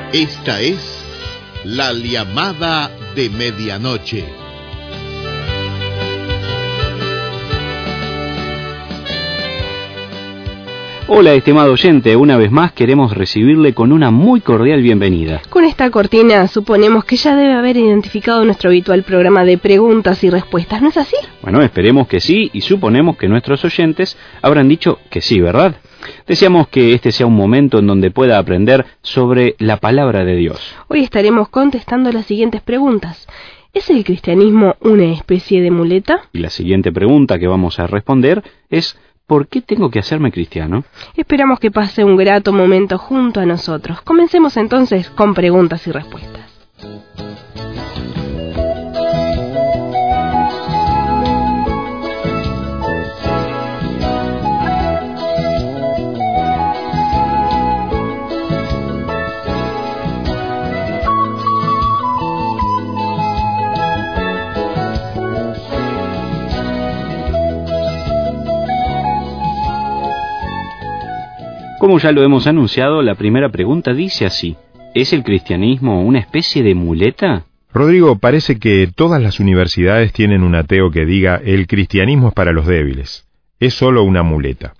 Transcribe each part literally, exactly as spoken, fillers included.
Esta es la llamada de medianoche. Hola, estimado oyente, una vez más queremos recibirle con una muy cordial bienvenida. Con esta cortina suponemos que ya debe haber identificado nuestro habitual programa de preguntas y respuestas, ¿no es así? Bueno, esperemos que sí y suponemos que nuestros oyentes habrán dicho que sí, ¿verdad? Deseamos que este sea un momento en donde pueda aprender sobre la palabra de Dios. Hoy estaremos contestando las siguientes preguntas. ¿Es el cristianismo una especie de muleta? Y la siguiente pregunta que vamos a responder es: ¿por qué tengo que hacerme cristiano? Esperamos que pase un grato momento junto a nosotros. Comencemos entonces con preguntas y respuestas. Como ya lo hemos anunciado, la primera pregunta dice así: ¿es el cristianismo una especie de muleta? Rodrigo, parece que todas las universidades tienen un ateo que diga el cristianismo es para los débiles, es solo una muleta.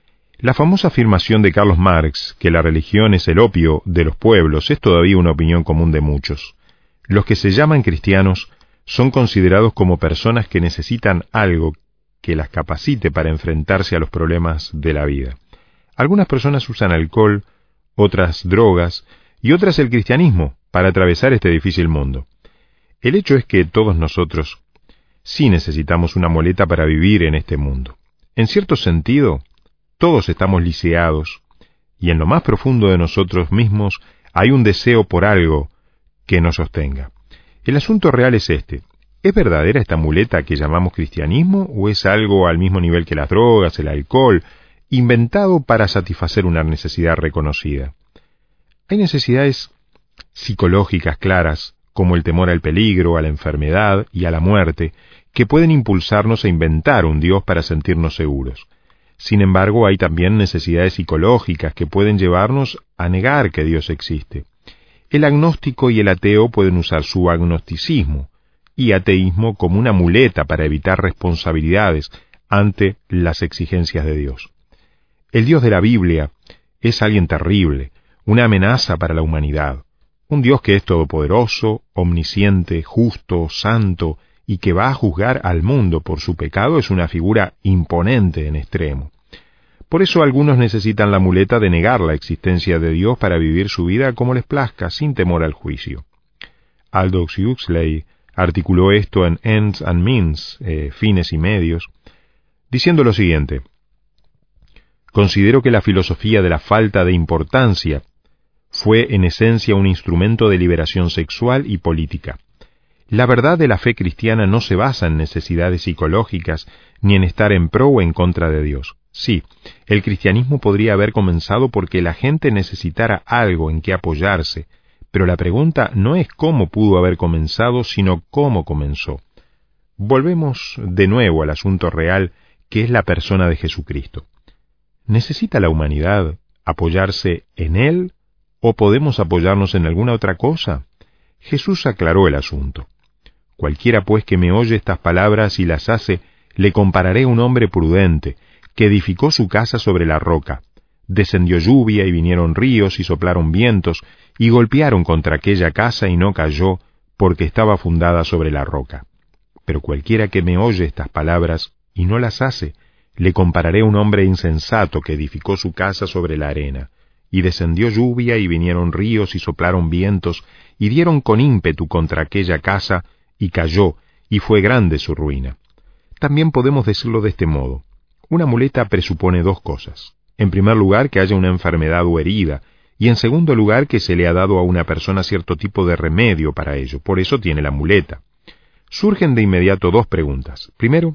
La famosa afirmación de Carlos Marx, que la religión es el opio de los pueblos, es todavía una opinión común de muchos. Los que se llaman cristianos son considerados como personas que necesitan algo que las capacite para enfrentarse a los problemas de la vida. Algunas personas usan alcohol, otras drogas y otras el cristianismo para atravesar este difícil mundo. El hecho es que todos nosotros sí necesitamos una muleta para vivir en este mundo. En cierto sentido, todos estamos lisiados y en lo más profundo de nosotros mismos hay un deseo por algo que nos sostenga. El asunto real es este: ¿es verdadera esta muleta que llamamos cristianismo o es algo al mismo nivel que las drogas, el alcohol, inventado para satisfacer una necesidad reconocida? Hay necesidades psicológicas claras, como el temor al peligro, a la enfermedad y a la muerte, que pueden impulsarnos a inventar un Dios para sentirnos seguros. Sin embargo, hay también necesidades psicológicas que pueden llevarnos a negar que Dios existe. El agnóstico y el ateo pueden usar su agnosticismo y ateísmo como una muleta para evitar responsabilidades ante las exigencias de Dios. El Dios de la Biblia es alguien terrible, una amenaza para la humanidad, un Dios que es todopoderoso, omnisciente, justo, santo y que va a juzgar al mundo por su pecado. Es una figura imponente en extremo. Por eso algunos necesitan la muleta de negar la existencia de Dios para vivir su vida como les plazca, sin temor al juicio. Aldous Huxley articuló esto en Ends and Means, eh, fines y medios, diciendo lo siguiente: considero que la filosofía de la falta de importancia fue en esencia un instrumento de liberación sexual y política. La verdad de la fe cristiana no se basa en necesidades psicológicas ni en estar en pro o en contra de Dios. Sí, el cristianismo podría haber comenzado porque la gente necesitara algo en que apoyarse, pero la pregunta no es cómo pudo haber comenzado, sino cómo comenzó. Volvemos de nuevo al asunto real, que es la persona de Jesucristo. ¿Necesita la humanidad apoyarse en Él o podemos apoyarnos en alguna otra cosa? Jesús aclaró el asunto. Cualquiera pues que me oye estas palabras y las hace, le compararé a un hombre prudente, que edificó su casa sobre la roca. Descendió lluvia y vinieron ríos y soplaron vientos y golpearon contra aquella casa y no cayó, porque estaba fundada sobre la roca. Pero cualquiera que me oye estas palabras y no las hace, le compararé a un hombre insensato que edificó su casa sobre la arena. Y descendió lluvia y vinieron ríos y soplaron vientos y dieron con ímpetu contra aquella casa y cayó, y fue grande su ruina. También podemos decirlo de este modo: una muleta presupone dos cosas. En primer lugar, que haya una enfermedad o herida, y en segundo lugar, que se le ha dado a una persona cierto tipo de remedio para ello. Por eso tiene la muleta. Surgen de inmediato dos preguntas. Primero,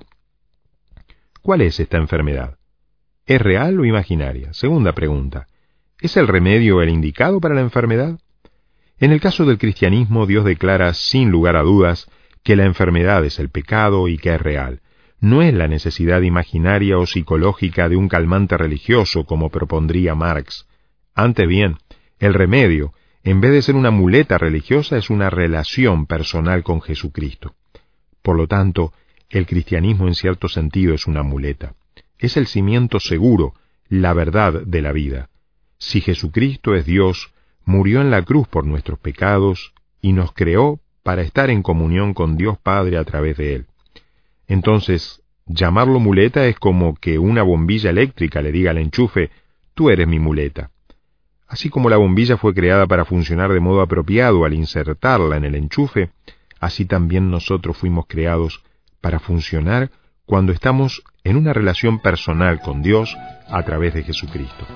¿cuál es esta enfermedad? ¿Es real o imaginaria? Segunda pregunta, ¿es el remedio el indicado para la enfermedad? En el caso del cristianismo, Dios declara sin lugar a dudas que la enfermedad es el pecado y que es real. No es la necesidad imaginaria o psicológica de un calmante religioso, como propondría Marx. Antes bien, el remedio En vez de ser una muleta religiosa, es una relación personal con Jesucristo. Por lo tanto, el cristianismo en cierto sentido es una muleta. Es el cimiento seguro, la verdad de la vida. Si Jesucristo es Dios, murió en la cruz por nuestros pecados y nos creó para estar en comunión con Dios Padre a través de Él. Entonces, llamarlo muleta es como que una bombilla eléctrica le diga al enchufe, tú eres mi muleta. Así como la bombilla fue creada para funcionar de modo apropiado al insertarla en el enchufe, así también nosotros fuimos creados para funcionar cuando estamos en una relación personal con Dios a través de Jesucristo.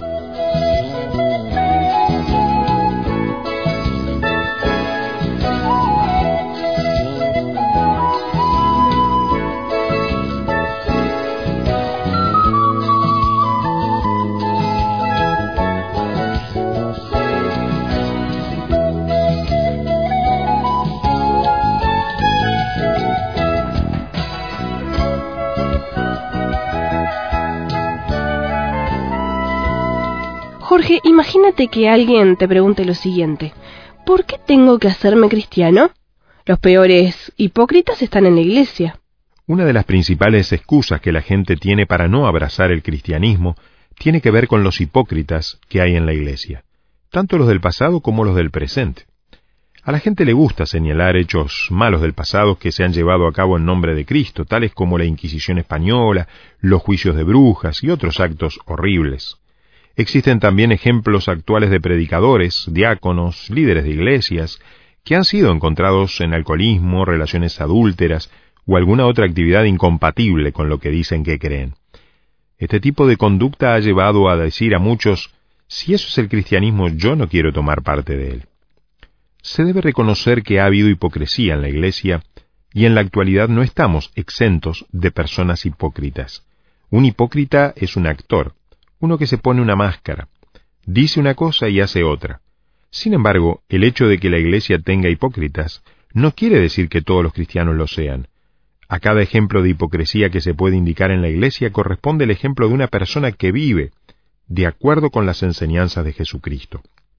Jorge, imagínate que alguien te pregunte lo siguiente: ¿por qué tengo que hacerme cristiano? Los peores hipócritas están en la iglesia. Una de las principales excusas que la gente tiene para no abrazar el cristianismo tiene que ver con los hipócritas que hay en la iglesia, tanto los del pasado como los del presente. A la gente le gusta señalar hechos malos del pasado que se han llevado a cabo en nombre de Cristo, tales como la Inquisición española, los juicios de brujas y otros actos horribles. Existen también ejemplos actuales de predicadores, diáconos, líderes de iglesias, que han sido encontrados en alcoholismo, relaciones adúlteras o alguna otra actividad incompatible con lo que dicen que creen. Este tipo de conducta ha llevado a decir a muchos, si eso es el cristianismo, yo no quiero tomar parte de él. Se debe reconocer que ha habido hipocresía en la iglesia y en la actualidad no estamos exentos de personas hipócritas. Un hipócrita es un actor, uno que se pone una máscara, dice una cosa y hace otra. Sin embargo, el hecho de que la iglesia tenga hipócritas no quiere decir que todos los cristianos lo sean. A cada ejemplo de hipocresía que se puede indicar en la iglesia corresponde el ejemplo de una persona que vive de acuerdo con las enseñanzas de Jesucristo.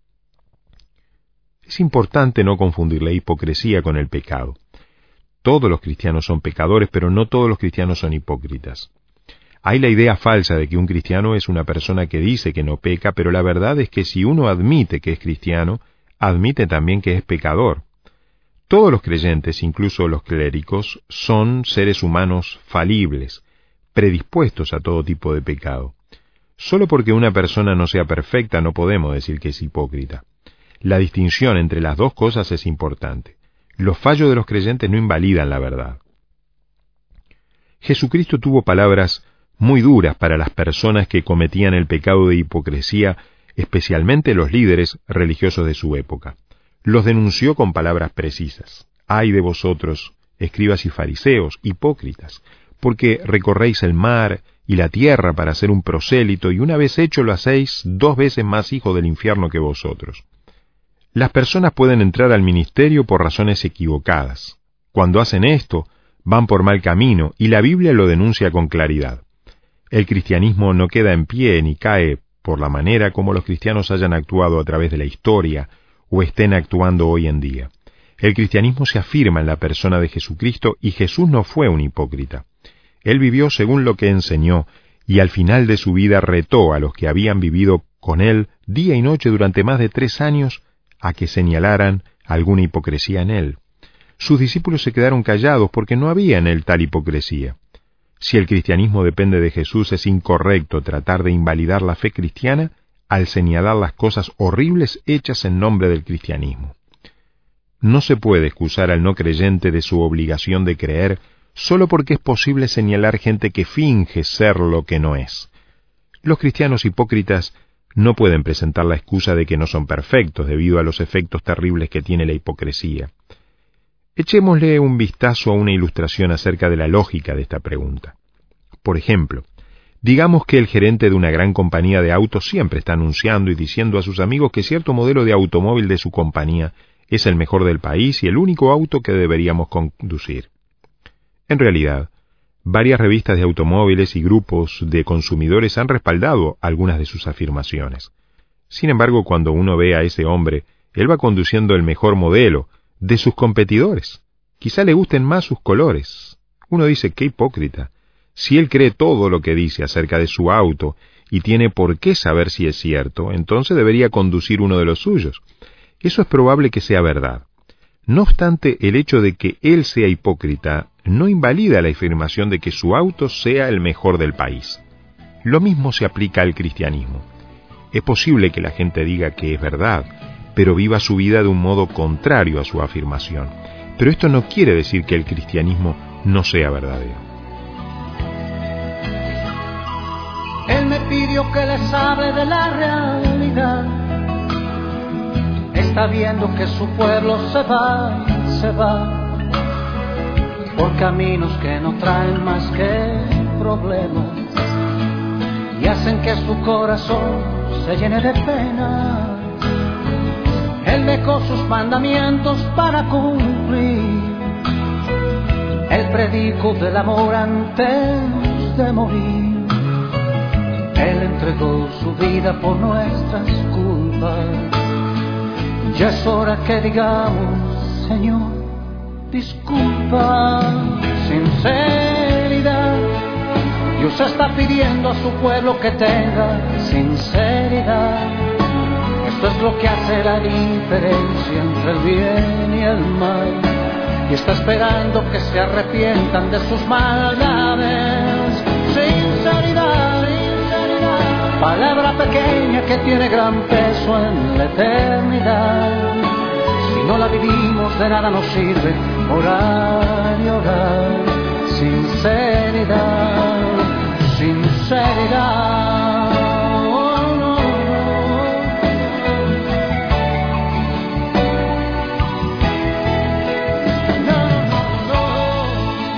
Es importante no confundir la hipocresía con el pecado. Todos los cristianos son pecadores, pero no todos los cristianos son hipócritas. Hay la idea falsa de que un cristiano es una persona que dice que no peca, pero la verdad es que si uno admite que es cristiano, admite también que es pecador. Todos los creyentes, incluso los clérigos, son seres humanos falibles, predispuestos a todo tipo de pecado. Solo porque una persona no sea perfecta no podemos decir que es hipócrita. La distinción entre las dos cosas es importante. Los fallos de los creyentes no invalidan la verdad. Jesucristo tuvo palabras muy duras para las personas que cometían el pecado de hipocresía, especialmente los líderes religiosos de su época. Los denunció con palabras precisas. ¡Ay de vosotros, escribas y fariseos, hipócritas! Porque recorréis el mar y la tierra para hacer un prosélito, y una vez hecho lo hacéis dos veces más hijo del infierno que vosotros. Las personas pueden entrar al ministerio por razones equivocadas. Cuando hacen esto, van por mal camino, y la Biblia lo denuncia con claridad. El cristianismo no queda en pie ni cae por la manera como los cristianos hayan actuado a través de la historia o estén actuando hoy en día. El cristianismo se afirma en la persona de Jesucristo y Jesús no fue un hipócrita. Él vivió según lo que enseñó y al final de su vida retó a los que habían vivido con él día y noche durante más de tres años a que señalaran alguna hipocresía en él. Sus discípulos se quedaron callados porque no había en él tal hipocresía. Si el cristianismo depende de Jesús, es incorrecto tratar de invalidar la fe cristiana al señalar las cosas horribles hechas en nombre del cristianismo. No se puede excusar al no creyente de su obligación de creer solo porque es posible señalar gente que finge ser lo que no es. Los cristianos hipócritas no pueden presentar la excusa de que no son perfectos debido a los efectos terribles que tiene la hipocresía. Echémosle un vistazo a una ilustración acerca de la lógica de esta pregunta. Por ejemplo, digamos que el gerente de una gran compañía de autos siempre está anunciando y diciendo a sus amigos que cierto modelo de automóvil de su compañía es el mejor del país y el único auto que deberíamos conducir. En realidad, varias revistas de automóviles y grupos de consumidores han respaldado algunas de sus afirmaciones. Sin embargo, cuando uno ve a ese hombre Él va conduciendo el mejor modelo de sus competidores. Quizá le gusten más sus colores. Uno dice, qué hipócrita. Si él cree todo lo que dice acerca de su auto y tiene por qué saber si es cierto, entonces debería conducir uno de los suyos. Eso es probable que sea verdad. No obstante, el hecho de que él sea hipócrita no invalida la afirmación de que su auto sea el mejor del país. Lo mismo se aplica al cristianismo. Es posible que la gente diga que es verdad, pero viva su vida de un modo contrario a su afirmación. Pero esto no quiere decir que el cristianismo no sea verdadero. Él me pidió que les hable de la realidad. Está viendo que su pueblo se va, se va por caminos que no traen más que problemas y hacen que su corazón se llene de pena. Él dejó sus mandamientos para cumplir. Él predicó del amor antes de morir. Él entregó su vida por nuestras culpas. Ya es hora que digamos, Señor, disculpa. Sinceridad. Dios está pidiendo a su pueblo que tenga sinceridad. Esto es lo que hace la diferencia entre el bien y el mal. Y está esperando que se arrepientan de sus maldades. Sinceridad, sinceridad. Palabra pequeña que tiene gran peso en la eternidad. Si no la vivimos, de nada nos sirve orar y orar. Sinceridad, sinceridad. Oh, no, no. No, no.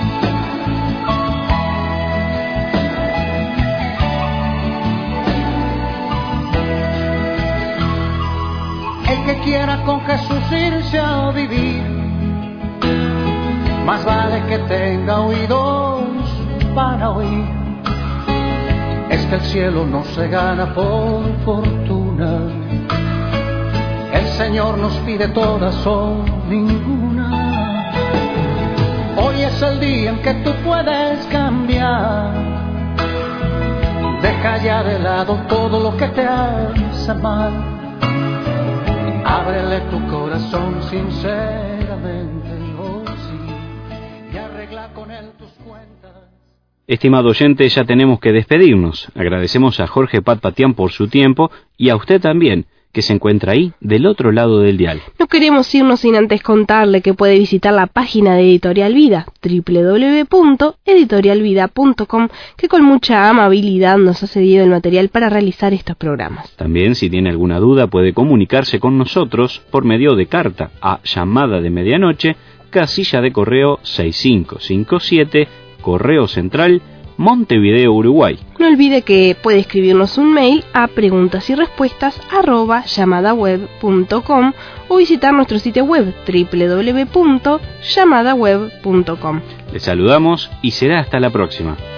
El que quiera con Jesús irse a vivir, más vale que tenga oídos para oír. Es que el cielo no se gana por fortuna. El Señor nos pide todas o ninguna. Hoy es el día en que tú puedes cambiar. Deja ya de lado todo lo que te hace mal. Ábrele tu corazón sinceramente, oh sí, y arregla con él tus cuentas. Estimado oyente, ya tenemos que despedirnos. Agradecemos a Jorge Pat Patián por su tiempo y a usted también, que se encuentra ahí, del otro lado del dial. No queremos irnos sin antes contarle que puede visitar la página de Editorial Vida, doble u doble u doble u punto editorial vida punto com, que con mucha amabilidad nos ha cedido el material para realizar estos programas. También, si tiene alguna duda, puede comunicarse con nosotros por medio de carta a Llamada de Medianoche, casilla de correo seis cinco cinco siete, Correo Central, Montevideo, Uruguay. No olvide que puede escribirnos un mail a preguntas y respuestas arroba llamadaweb punto com o visitar nuestro sitio web doble u doble u doble u punto llamadaweb punto com. Les saludamos y será hasta la próxima.